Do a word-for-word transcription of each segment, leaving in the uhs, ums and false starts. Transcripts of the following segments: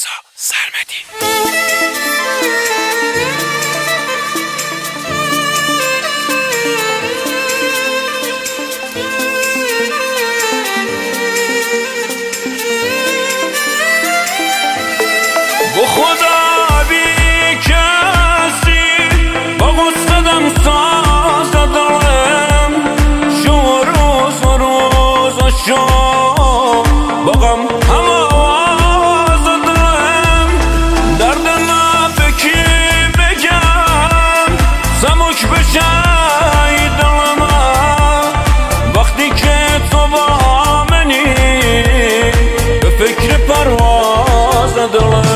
رضا سرمدی. با خدا بی کسی با غصدم ساز دارم، شو روز و روز شو با غم هم آواز دارم. درد نفکی بگم سمک بشه دلم وقتی که تو با منی به فکر پرواز دارم.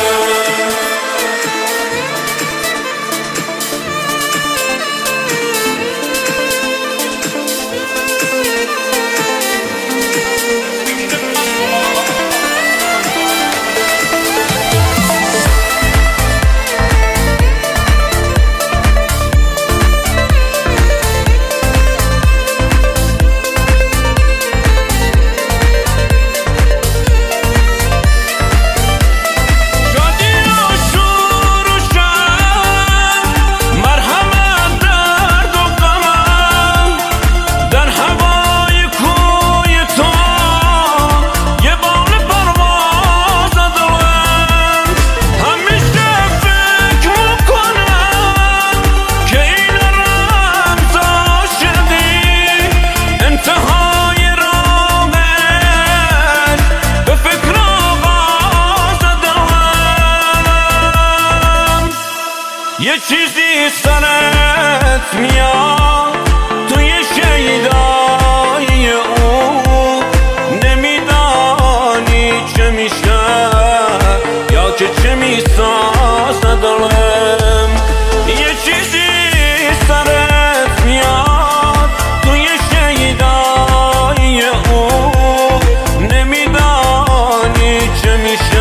یه چیزی سرت میاد توی شیدایی او، نمیدانی چه میشه یا که چه میسازه دلم. یه چیزی سرت میاد توی شیدایی او، نمیدانی چه میشه